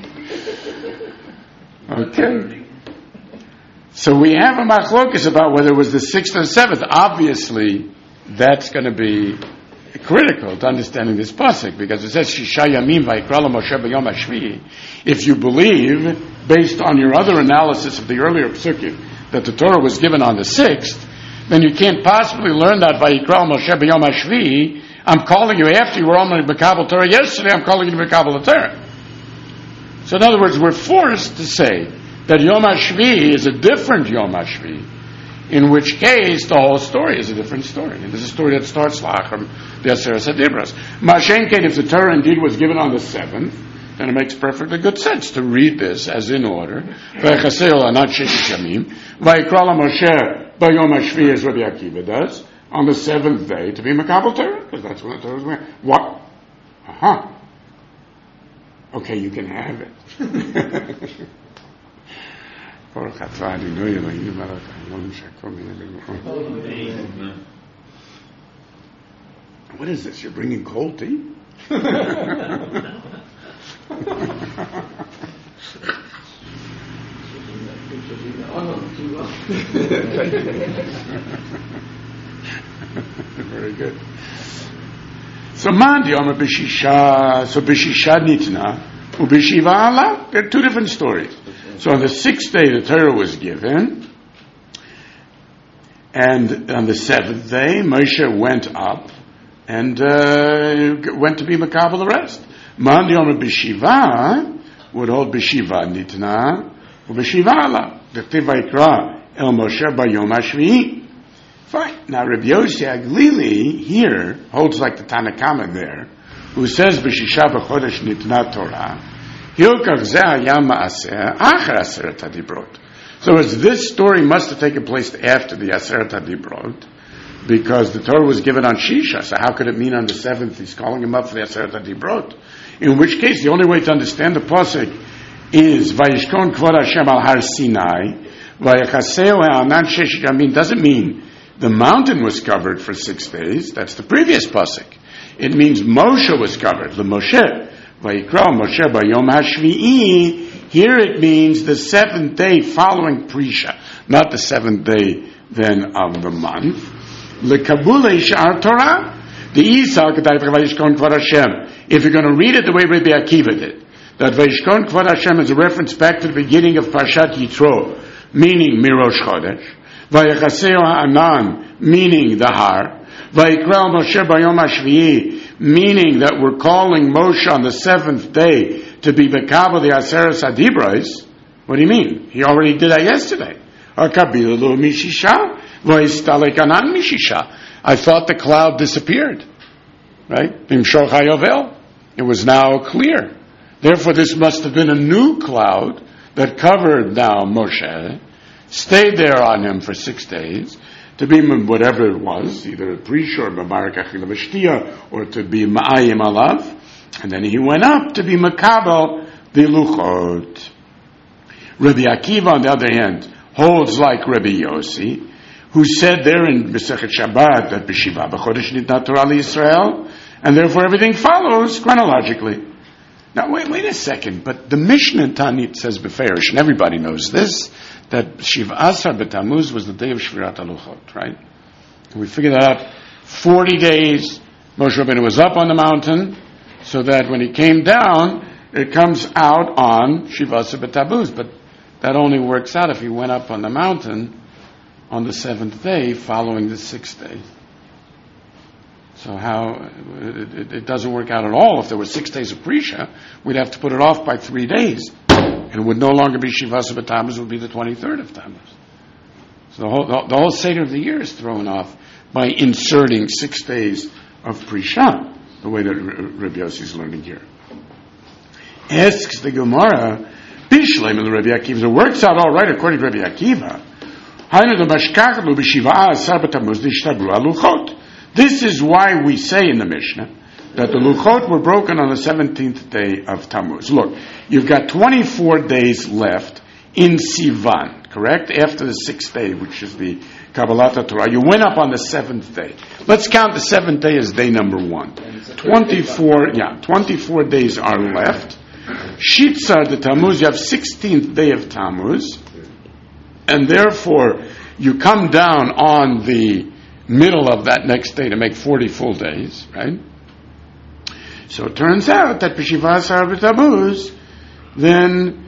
Okay. So we have a machlokas about whether it was the sixth or the seventh. Obviously, that's going to be critical to understanding this pasuk, because it says Shisha Yamim Vayikra Lo Moshe B'Yom HaShvi'i. If you believe, based on your other analysis of the earlier psukim, that the Torah was given on the sixth, then you can't possibly learn that Vayikra Lo Moshe B'Yom HaShvi'i. I'm calling you after you were on the B'Kabel Torah yesterday. I'm calling you B'Kabel Torah. So in other words, we're forced to say that Yom HaShvi'i is a different Yom HaShvi'i, in which case the whole story is a different story. And this is a story that starts Lacham, the Aseret HaDibros. Mashenken, if the Torah indeed was given on the seventh, then it makes perfectly good sense to read this as in order. Vaychaseu l'anat sheshish yamim, vayikra lo Moshe b'yom HaShvi'i, as Rabbi Akiva does, on the seventh day to be Makabel Torah, because that's when the Torah was made. What? Uh-huh. Okay, you can have it. What is this? You're bringing cold tea? Very good. So Mandi Omer B'Shisha, so B'Shisha Nitna, U'B'Shiva Allah. They're two different stories. So on the sixth day the Torah was given, and on the seventh day Moshe went up and uh, went to be Makabel the rest. Mandi Omer B'Shiva would hold B'Shiva Nitna, U'B'Shiva Allah. The Vayikra El Moshe B'Yom HaShvi'i. Fine. Now Rabbi Yossi Aglili here holds like the Tanakama there, who says B'Shisha B'Chodesh Nitna Torah. Hilkach Zeh Hayam Ma'aseh Acher Aseret HaDibrot. So as this story must have taken place after the Aseret HaDibrot, because the Torah was given on Shisha. So how could it mean on the seventh he's calling him up for the Aseret HaDibrot? In which case, the only way to understand the pasuk is Vayishkon Kvod Hashem Al Har Sinai Vayachaseu Ha'anan Shesh Yamim. Doesn't mean the mountain was covered for six days. That's the previous pasuk. It means Moshe was covered. The Moshe, Vayikra Moshe B'Yom HaShvi'i. Here it means the seventh day following Prisha, not the seventh day then of the month. Lekabule Sha'ar Torah. The Isa Kedai Vayishkon Kvod Hashem. If you're going to read it the way Rabbi Akiva did, that Vayishkon Kvod Hashem is a reference back to the beginning of Parshat Yitro, meaning Mirosh Chodesh. Vayachaseu Ha'anan, meaning the Har. Vayikra Moshe B'Yom HaShvi'i, meaning that we're calling Moshe on the seventh day to be Mekabel the Aseres Adibros, what do you mean? He already did that yesterday. I thought the cloud disappeared. Right? It was now clear. Therefore, this must have been a new cloud that covered now Moshe, stayed there on him for six days, to be whatever it was, either a prish or Babarak Achila V'Shtia, or to be Ma'ayim Alav, and then he went up to be Makabel the Luchot. Rabbi Akiva, on the other hand, holds like Rabbi Yossi, who said there in Masechet Shabbat that B'Shiva B'Chodesh Nitna Torah L'Yisrael, and therefore everything follows chronologically. Now, wait, wait a second, but the Mishnah Tanit says Beferish, and everybody knows this, that Shiva Asar B'Tammuz was the day of Shvirat HaLuchot, right? And we figured that out. Forty days, Moshe Rabbeinu was up on the mountain, so that when he came down, it comes out on Shiva Asar B'Tammuz, but that only works out if he went up on the mountain on the seventh day following the sixth day. So how, it, it, it doesn't work out at all. If there were six days of Prisha, we'd have to put it off by three days. And it would no longer be Shivasa B'Tammuz, it would be the twenty-third of Tammuz. So the whole, the, the whole Seder of the year is thrown off by inserting six days of Prisha, the way that Rabbi Yossi is learning here. Asks the Gemara, Bishleim and Rabbi Akiva, it works out all right according to Rabbi Akiva. This is why we say in the Mishnah that the Luchot were broken on the seventeenth day of Tammuz. Look, you've got twenty-four days left in Sivan, correct? After the sixth day, which is the Kabbalat Torah. You went up on the seventh day. Let's count the seventh day as day number one. twenty-four, yeah, twenty-four days are left. Shitzar the Tammuz, you have sixteenth day of Tammuz, and therefore you come down on the middle of that next day to make forty full days, right? So it turns out that B'Shivas Tammuz, then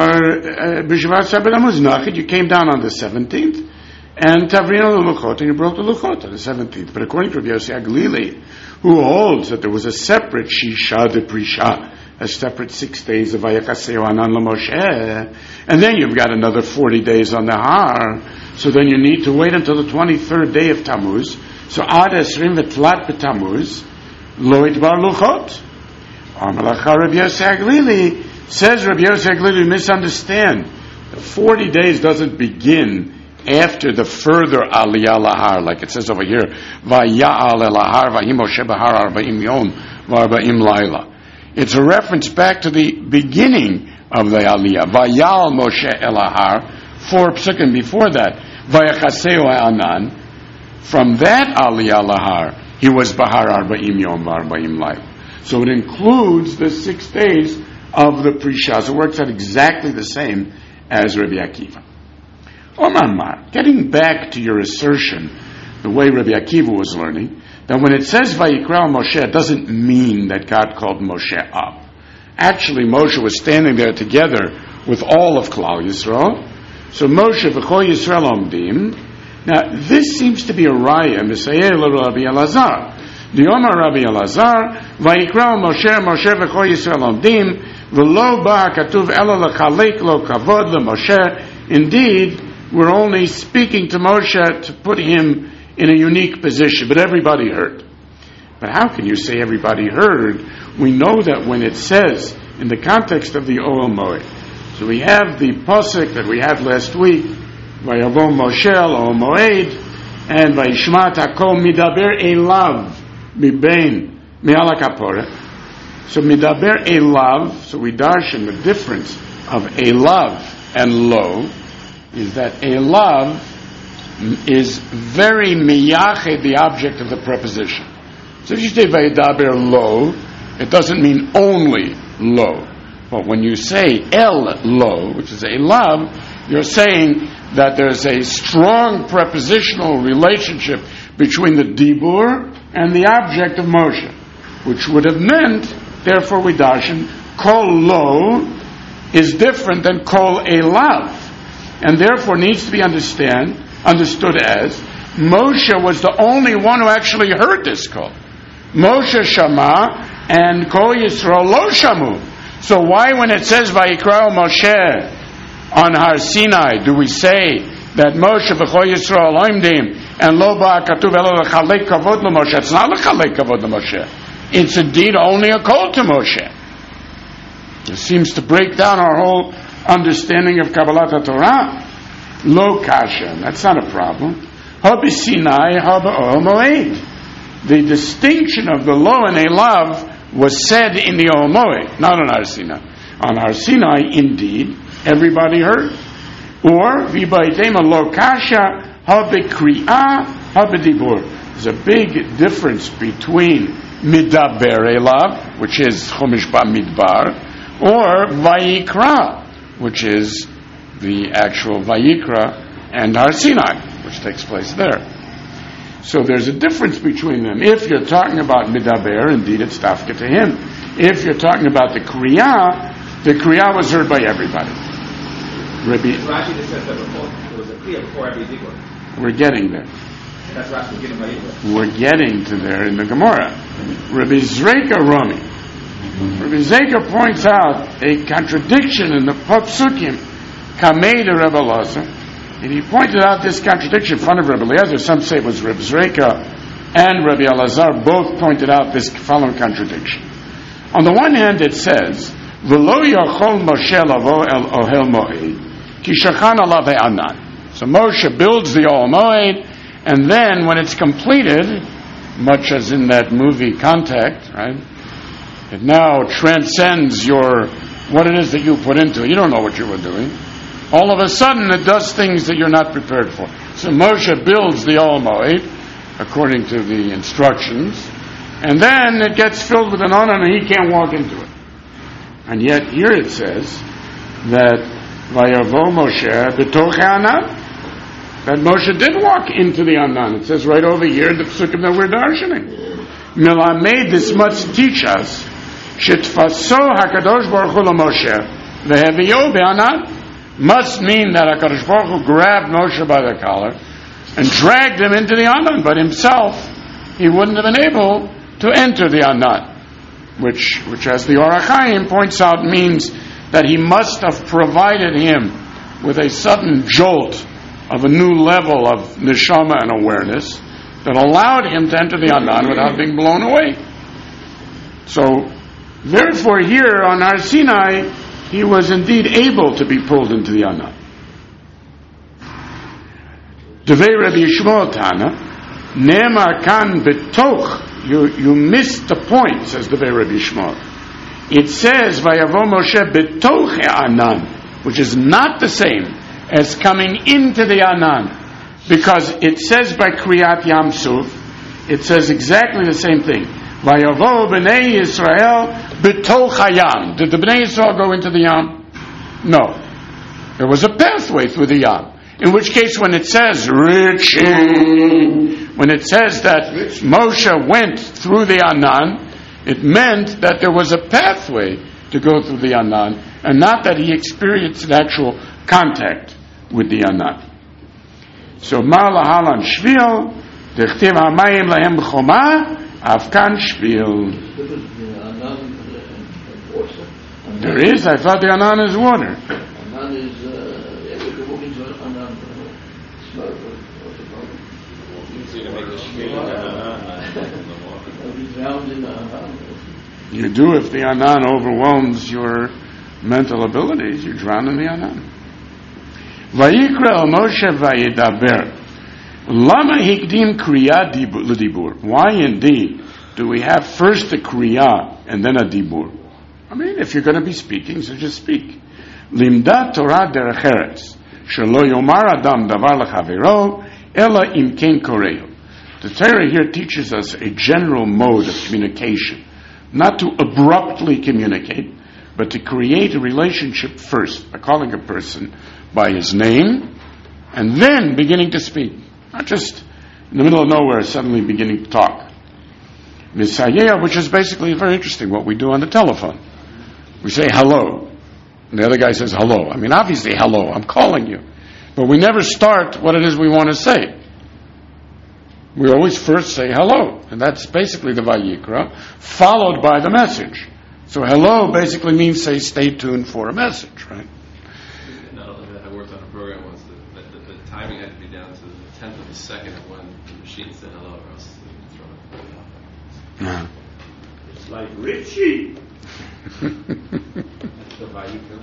our B'Shivas Tammuz Nachid, you came down on the seventeenth, and Tavrina Luchot, and you broke the Luchot on the seventeenth. But according to Rabbi Yossi Aglili, who holds that there was a separate Shisha de Prisha, a separate six days of Vayakaseo Anan LaMoshe, and then you've got another forty days on the Har, so then you need to wait until the twenty-third day of Tammuz. So Ad Esrim V'Tlat B'Tammuz, Lo Idbar Luchot. Amalacha Rabbi Yossi Aglili, says Rabbi Yossi Aglili, you misunderstand. The forty days doesn't begin after the further Aliyah Lahar, like it says over here, Vaya'al Elahar, Vayim Moshe Bahar Arba'im Yom, V'Arba'im Laila. It's a reference back to the beginning of the Aliyah. Vayal Moshe Elahar, four psukim before that. Vayachaseo Anan. From that Aliyah Lahar, he was Bahar Arba'im Yom V'Arba'im Laila. So it includes the six days of the Prisha. So it works out exactly the same as Rabbi Akiva. Omar Mar, getting back to your assertion, the way Rabbi Akiva was learning, that when it says Vayikra Moshe, it doesn't mean that God called Moshe up. Actually, Moshe was standing there together with all of Klal Yisrael. So Moshe v'chol Yisrael omdim. Now, this seems to be a raya, Misayeh Rabbi Elazar. The Omar Rabbi Elazar, Vayikra Moshe, Moshe v'chol Yisrael omdim, v'lo ba katuv ela l'chalek lo kavod l'Moshe. Indeed, we're only speaking to Moshe to put him in a unique position, but everybody heard. But how can you say everybody heard? We know that when it says in the context of the Ohel Moed, so we have the pasuk that we had last week, Vayavo Moshe Ohel Moed, and Vayishmat Hakol Midaber Elav Mibein Me'al HaKaporah. So Midaber Elav, so we darshan the difference of Elav and Lo, is that Elav is very miyached, the object of the preposition. So if you say Vayidaber Lo, it doesn't mean only Lo. But when you say El Lo, which is Elav, you're saying that there's a strong prepositional relationship between the Dibur and the object of Moshe, which would have meant, therefore we darshan, Kol Lo is different than Kol Elav, and therefore needs to be understand, understood as Moshe was the only one who actually heard this call. Moshe Shama, and Kol Yisrael Lo Shamu. So why, when it says Vayikra Moshe on Har Sinai, do we say that Moshe v'Kol Yisrael Oimdim and Lo Ba'akatuv Elo L'Chalek Kavod L'Moshe? It's not L'Chalek Kavod L'Moshe. It's indeed only a call to Moshe. It seems to break down our whole understanding of Kabbalat Torah. Lo Kasha, that's not a problem. Habi Sinai, Habi Ohel Moed. The distinction of the Lo and Elav was said in the Ohel Moed, not on Har Sinai. On Har Sinai, indeed, everybody heard. Or V'Baitema Lo Kasha, Habi Kri'ah, Habi Dibur. There's a big difference between Midaber Elav, which is Chumash Bamidbar, or Vayikra, which is the actual Vayikra and Har Sinai, which takes place there. So there's a difference between them. If you're talking about Midaber, indeed it's Tafka to him. If you're talking about the Kriya, the Kriya was heard by everybody. Rabbi, Rashi just says that before, there was a Kriya before every Dibur. We're getting there. That's Rashi given by Yisrael. We're getting to there in the Gemara. Rabbi Zreika Rami. Rabbi Zreika points out a contradiction in the Psukim, Kamei de Rebbe Elazar, and he pointed out this contradiction in front of Rebbe Elazar. Some say it was Rabbi Zreika and Rabbi Elazar both pointed out this following contradiction. On the one hand, it says, "V'lo yachol Moshe lavo el ohel moed, ki shachan alav ha'anan." So Moshe builds the Ohel Moed, and then when it's completed, much as in that movie Contact, right? It now transcends your, what it is that you put into it. You don't know what you were doing. All of a sudden it does things that you're not prepared for. So Moshe builds the Ohel Moed, according to the instructions, and then it gets filled with an Anan and he can't walk into it. And yet here it says that Vayavo Moshe b'toch ha'anan, that Moshe did walk into the Anan. It says right over here in the Psukim that we're darshaning. Milamed, this must teach us, Shetfaso HaKadosh Baruch Hu Moshe v'heviyo be'anan, must mean that HaKadosh Baruch Hu grabbed Moshe by the collar and dragged him into the Anan, but himself, he wouldn't have been able to enter the Anan, which, which as the Or HaChaim points out, means that he must have provided him with a sudden jolt of a new level of neshama and awareness that allowed him to enter the Anan without being blown away. So, therefore here on Har Sinai, he was indeed able to be pulled into the Anan. Devei Rabbi Yishmael Tana, Ne'emar kan betoch, you you missed the point, says Devei Rabbi Yishmael. It says, Vayavo Moshe betoch Anan, which is not the same as coming into the Anan, because it says by Kriyat Yam Suf, it says exactly the same thing. Vayavo b'nei Yisrael b'toch hayam. Did the b'nei Yisrael go into the Yam? No. There was a pathway through the Yam. In which case, when it says Richin, when it says that Moshe went through the Anan, it meant that there was a pathway to go through the Anan, and not that he experienced an actual contact with the Anan. So, Mar lahalan shvil, dechtiv hamayim lahem b'choma, afkan shvil. There is, I thought the Anan is water. Anan is, uh, yeah, we can walk into Anan, smoke, You do if the Anan overwhelms your mental abilities, you drown in the Anan. Vayikra el Moshe vayidaber. Lama hikdim kriya l'dibur. Why indeed do we have first a kriya and then a dibur? I mean, if you're going to be speaking, so just speak. Limda Torah derech eretz. Shelo yomar adam davar lechavero ela im ken koreo. The Torah here teaches us a general mode of communication. Not to abruptly communicate, but to create a relationship first by calling a person by his name and then beginning to speak. Not just in the middle of nowhere suddenly beginning to talk. Misayeh, which is basically very interesting, what we do on the telephone. We say hello, and the other guy says hello. I mean, obviously hello, I'm calling you. But we never start what it is we want to say. we always first say hello, and that's basically the Vayikra, followed by the message. So hello basically means say stay tuned for a message, right? Not only that, I worked on a program once that, that, that the timing had to be down to the tenth of a second of when the machine said hello, or else it would throw it out. Yeah. It's like Richie. That's the Vayikra.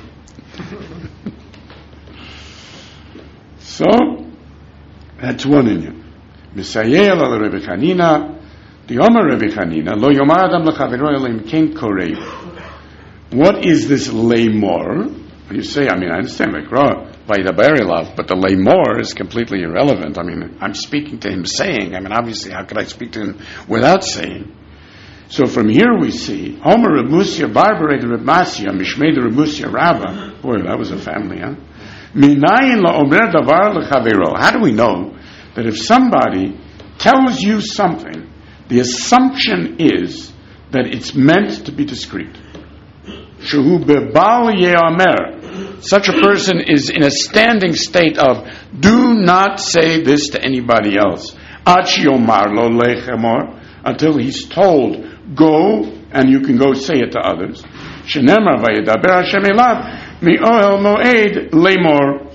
So, that's one inyan. Misayel al Rebbe Chanina, the Omer Rebbe Chanina, lo yomar adam lechavero elim ken korei. What is this lemor? When you say, I mean, I understand, like, Vayidaber elav, but the lemor is completely irrelevant. I mean, I'm speaking to him saying, I mean, obviously, how could I speak to him without saying? So from here we see, Omer Reb Musia Barbare de Reb Masya, Mishmei de Reb Musia Rabba. Boy, that was a family, huh? Minayin la omer davar lechavero. How do we know that if somebody tells you something, the assumption is that it's meant to be discreet? Shehu bebal ye'amer. Such a person is in a standing state of, do not say this to anybody else. Ad she'omar lo lechemor, until he's told, go, and you can go say it to others. Shenemar vayedaber Hashem elav mi'ohel moed lemor.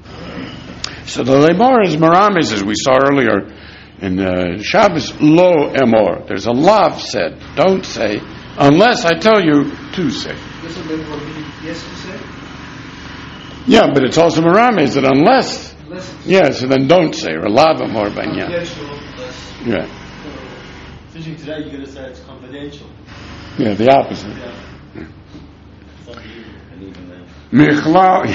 So the lemor is maramis, as we saw earlier in uh, Shabbos, lo emor. There's a lav said, don't say, unless I tell you to say. Doesn't lemor mean yes to say? Yeah, but it's also maramis that unless, Unless yeah, so then don't say, or lav emor banya. confidential, unless Yeah. Especially today, you're going to say it's confidential. Yeah, the opposite. Yeah. It's up to you. And even then. Michlal,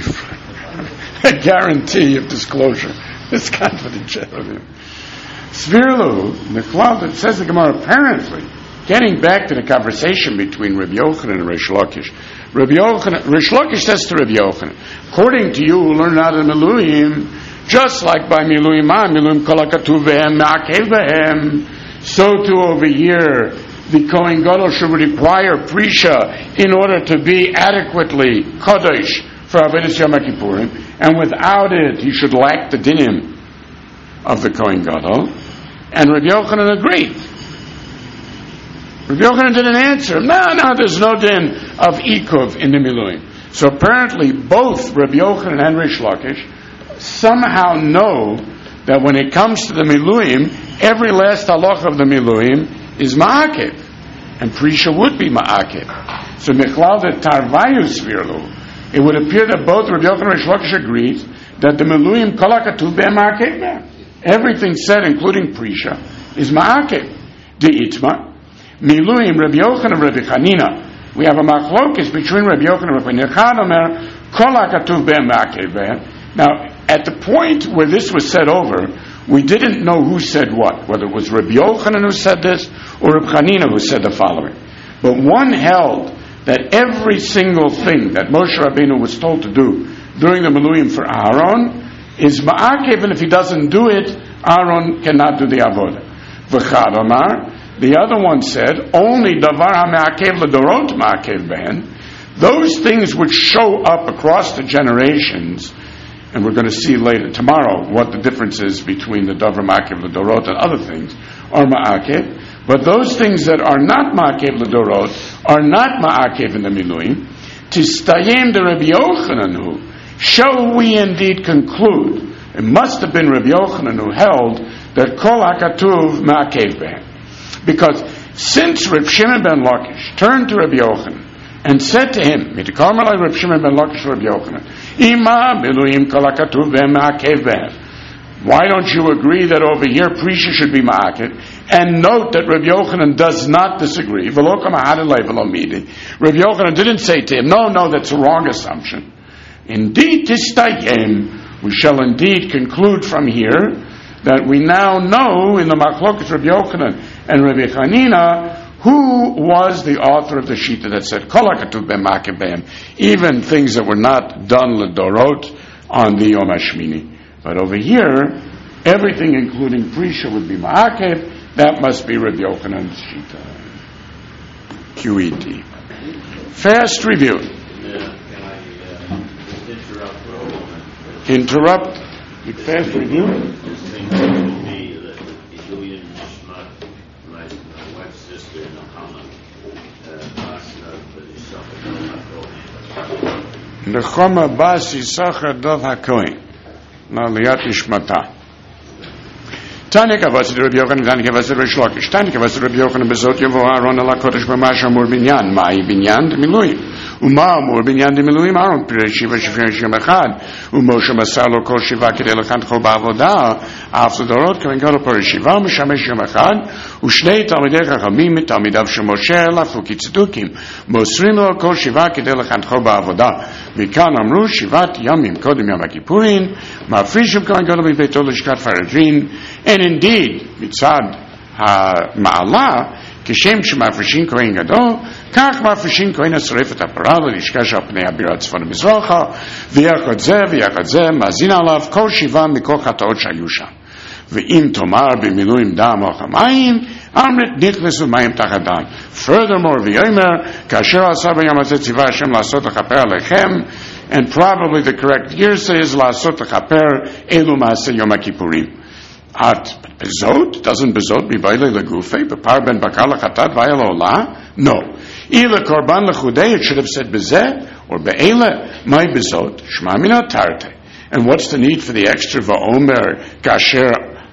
a guarantee of disclosure. It's confidentiality. Svirlu, Michlal, that says the Gemara, apparently, getting back to the conversation between Rabbi Yochanan and Rish Lakish. Rabbi Yochanan, Rish Lakish says to Rabbi Yochanan, according to you who learn out of Miluim, just like by Miluim, Miluim kol hakatuv behem ma'akev behem, so too over here, the Kohen Gadol should require Prisha in order to be adequately Kodesh for Avodas Yom Kippurim, and without it, he should lack the dinim of the Kohen Gadol. And Rabbi Yochanan agreed. Rabbi Yochanan didn't answer him. No, no, there's no din of Ikuv in the Miluim. So apparently, both Rabbi Yochanan and Rish Lakish somehow know that when it comes to the Miluim, every last halach of the Miluim is Ma'akev, and Prisha would be Ma'akev. So Michlal de Tarvayu Svirlu, it would appear that both Rabbi Yochanan and Rish Lakish agreed that the Miluim kol hakatuv behem Ma'akev behem. Everything said, including Prisha, is Ma'akev. De Itma, Miluim Rabbi Yochanan and Rabbi Chanina. We have a machlokes between Rabbi Yochanan and Rabbi Chanina. Kol hakatuv behem Ma'akev behem. Now, at the point where this was said over, we didn't know who said what, whether it was Rabbi Yochanan who said this or Rabbi Chanina who said the following. But one held that every single thing that Moshe Rabbeinu was told to do during the Miluim for Aaron is Ma'akev, and if he doesn't do it, Aaron cannot do the Avodah. V'chad Omar, the other one said, only Davar HaMe'akev L'Dorot Ma'akev Ben, those things which show up across the generations. And we're going to see later, tomorrow, what the difference is between the Davar Ma'akev L'Dorot and other things, are Ma'akev. But those things that are not Ma'akev L'Dorot are not Ma'akev in the Miluim. Tistayim de Rabbi Yochanan hu. Shall we indeed conclude, it must have been Rabbi Yochanan who held that Kol HaKatuv Ma'akev behem. Because since Reb Shimon ben Lakish turned to Rabbi Yochanan and said to him, Mitakarmalai Reb Shimon ben Lakish Rabbi Yochanan, Ima Miluim kol hakatuv behem ma'akev behem. Why don't you agree that over here Prisha should be ma'akev? And note that Rabbi Yochanan does not disagree. V'lo kamahadilei v'lo midi. Rabbi Yochanan didn't say to him, no, no, that's a wrong assumption. Indeed, tistayim, we shall indeed conclude from here that we now know in the Machlokas Rabbi Yochanan and Rabbi Chanina who was the author of the Shita that said Kol HaKatuv behem Ma'akev behem, even things that were not done l'dorot on the Yom HaShmini. But over here, everything including Prisha would be Ma'akev. That must be Rabbi Yochanan's Shita. Q E T. Fast review. Yeah, can I uh, interrupt for a moment? Interrupt. Fast review. It seems to me that לחומה בס יסחר דב הכהן, לעליית נשמתה. תניא כבש רבי יוחנן, תניא כבש רבי שלוקיש, תניא כבש רבי יוחנן בזאת יבוא אהרון אל הקודש במה שאמור בניין, מהי בניין דמילואים? ומה אמור בניין דמילואים? אהרון פירש שבע שפרים שם אחד, ומשה מסר לו כל שבעה כדי לחנכו בעבודה, אף לדורות כהן גדול פירש שבעה ומשמש יום אחד, ושני תלמידי חכמים מתלמידיו של משה לפו כצדוקים, מוסרים לו כל שבעה כדי לחנכו בעבודה. וכאן אמרו שבעת ימים קודם יום הכיפורים, מפרישים כהן גדול מביתו לשכת פרדרין, and indeed, מצד המעלה, כשם שמפרישים כהן גדול, כך מפרישים כהן השורף את הפרה ללשכה של פני הבירה צפון המזרחה, ויחד זה ויחד זה מאזין עליו כל שבעה מכל חטאות שהיו שם. ואם תאמר במילואים דם או חמיים, אמרת נכנסו מים תחת דם. Furthermore, ויאמר, כאשר עשה ביום הזה ציווה השם לעשות לכפר עליכם, and probably the correct year is לעשות לכפר אלו מעשה יום הכיפורים. את בזאת? doesn't בזאת מבעילי לגופי, בפר בן בקר לחטאת והיה לעולה? No. אילו קורבן לחודי, it should have said בזה, or באלה, מהי בזאת? שמע מינה תרתי. And what's the need for the extra va'omer kasher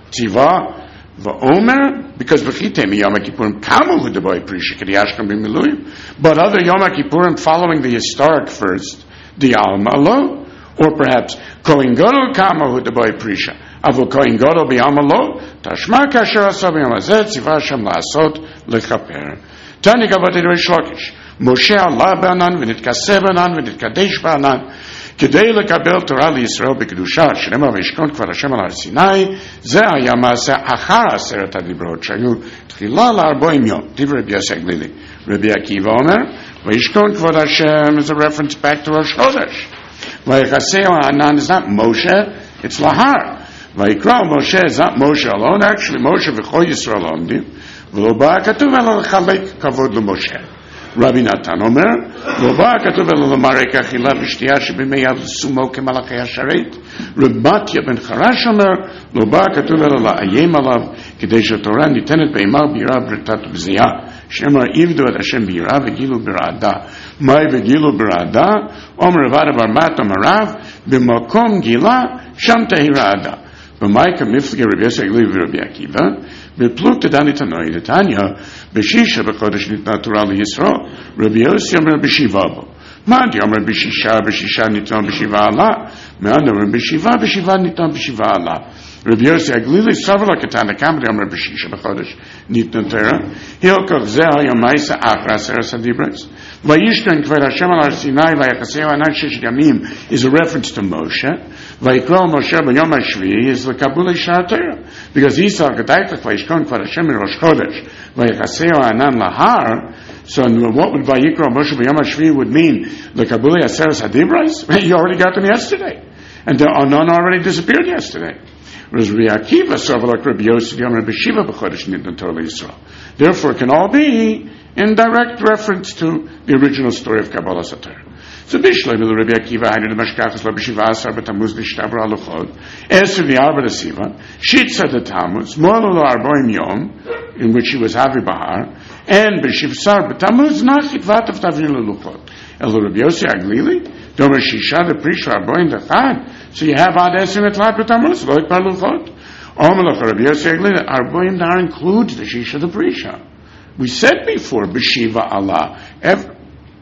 tiva? Va'omer? Because v'chitem Yom HaKippurim kamu hudaboy prisha kadiyashkam b'miluim. But other Yom HaKippurim following the historic first, the alma lo, or perhaps Kohen Gadol kamu hudaboy prisha. Avu Kohen Gadol b'alma lo, tashma kasher asa b'yom hazeh tziva Hashem la'asot lechaper. Tani gavati Reish Lakish. Moshe Allah b'anan v'nitkaseh b'anan v'nitkadesh b'anan. כדי לקבל תורה לישראל בקדושה, שנאמר וישכון כבוד השם על הר סיני, זה היה מעשה אחר עשרת הדיברות, שהיו תחילה לארבעים יום. דברי רבי יוסי הגלילי. רבי עקיבא אומר, וישכון כבוד השם is a reference back to ראש חודש. ויחסהו הענן is not Moshe, it's להר. ויקרא משה is not Moshe alone, actually Moshe וכל ישראל עומדים, ולא בא כתוב אלא לחלק כבוד למשה. רבי נתן אומר, לא בא כתוב אלא למרק אכילה ושתייה שבימי סומו כמלאכי השרת. רב מתיה בן חרש אומר, לא בא כתוב אלא לאיים עליו, כדי שהתורה ניתנת בהמה בירה ברתת בזייה, שאמר עבדו את השם בירה וגילו ברעדה. מהי וגילו ברעדה? אומר רבד אבר מת אמריו, במקום גילה שם תהי רעדה. במאי כמפלגי רבי יוסי הגלילי ורבי עקיבא, בפלוגתא דני תנאי דתניא, בשישה בחודש ניתנה תורה לישראל, רבי יוסי אומר בשבעה בו. מאן דאמר בשישה, בשישה ניתנה בשבעה עלה, מאן דאמר בשבעה, בשבעה ניתנה בשבעה עלה. רבי יוסי הגלילי סבר לקתנא כמה דאמר בשישה בחודש ניתנה תורה, הילקח זה היה מעשה אחר עשרת הדיברות. וישכון כבוד השם על הר סיני ויחסהו הענן ששת ימים is a reference to Moshe. ויקרא משה ביום השביעי is לקבולי שער תורה. Because he saw כדאיתך וישכון כבוד השם מראש חודש ויחסהו הענן להר. So what would ויקרא משה ביום השביעי would mean לקבולי עשרת הדיברות? You already got them yesterday. And the none already disappeared yesterday. Whereas Rabbi Akiva saw like Rabbi Yosef Yom Rabbi Shiva b'chodesh nitnan Torah Yisrael. Therefore, it can all be in direct reference to the original story of Kabbalah Satar. So Bishlei will Rabbi Akiva had in the Mashkachas Rabbi Shiva Asar b'Tamuz l'Shtabra Aluchod Eser v'Arba l'Sivan Shitza the Tammuz Molo l'Arboim Yom in which he was Havi Bahar and b'Shivsar b'Tamuz Nachit Vatav Tavir l'Luchod El Rabbi Yossi Aglili Domer Shisha the Prish Arboim Dachad. So you have Ad Eser Netlat b'Tamuz Loik Par Luchod Omelach Rabbi Yossi Aglili Arboim Dahar includes the Shisha the Prisha. We said before, B'Shiva Allah. Every,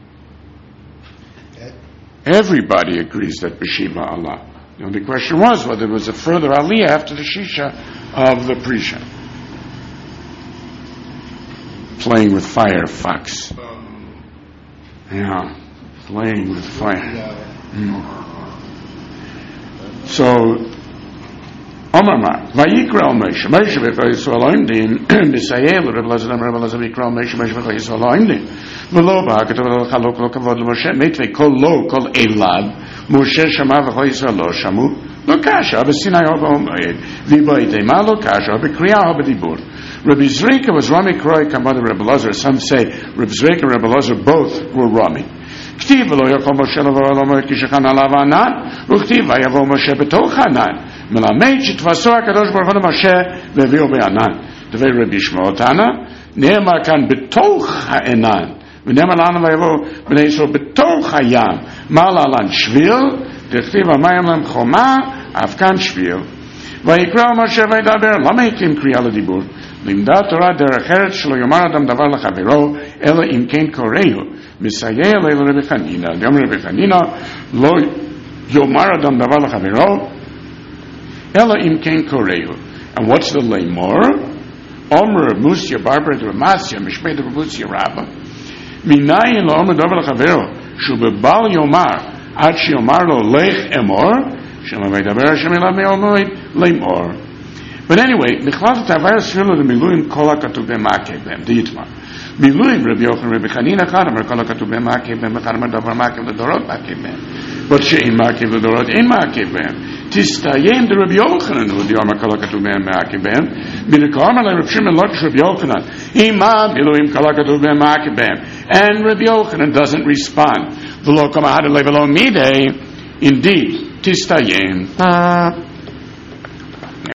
everybody agrees that B'Shiva Allah. The only question was whether there was a further aliyah after the Shisha of the Prisha. Playing with fire, Fox. Yeah, playing with fire. Mm. So, Omar Mar, Vayikra al Moshe, Moshe v'chol Yisrael oimdim, B'sayel, Reb Elazar, Reb Elazar v'yikra al Moshe, Moshe v'chol Yisrael oimdim. V'lo ba, k'tov l'chalok lo kavod l'Moshe, meitve kol lo, kol elad, Moshe shama v'chol Yisrael lo shamu, lo kasha, b'sinai ho b'omoyed, v'boitei ma lo kasha, b'kriya ho b'dibur. Rabbi Zrika was Rami Kroi, Kamad Reb Elazar. Some say Reb Zrika and Reb Elazar both were Rami. כתיב ולא יכול משה לבוא אל המועד כשכן עליו הענן, וכתיב ויבוא משה בתוך הענן, מלמד שתפסו הקדוש ברוך הוא למשה והביאו בענן. דברי רבי שמעון תנא, נאמר כאן בתוך הענן, ונאמר לנו ויבוא בני ישראל בתוך הים. Malalan Shvil, Dechtiv Amayim Lam Choma, Afkan Shvil. Vayikra Moshe Vaydaber, Lama Yikim Kriya L'Dibur, Limda Torah Derech Eretz Shelo Yomar Adam Davar L'Chavero, Ela Im Kein Korehu, Misayeh Leil Rebbe Chanina, Yom Rebbe Chanina, Lo Yomar Adam Davar L'Chavero, Ela Im Kein Korehu. And what's the lemor? Omer Musya Barber Ramasya Mishmei Rabusya Rabba. Minayin lo Omer Davar L'Chavero, Shubebal Yomar, Ad Sheyomar Lo Lech Emor, but anyway, Michlal Tavares Shilo the Miluim Kola Katubem Makebem, the Yitmar. Miluim Rabbi Yochanan Rabbi Chanina Kadam Kola Katubem Makebem, Kadam Davar Makev the Dorot Makebem. But Shein Makev the Dorot in Makebem. Tistayim the Rabbi Yochanan who the Yom Kola Katubem Makebem. Milikam Rabbi Shimon Lokish Rabbi Yochanan. Ima Miluim Kola Katubem Makebem. And Rabbi Yochanan doesn't respond. V'lo Kama Hada Levelo Midei. Indeed. Tistayim.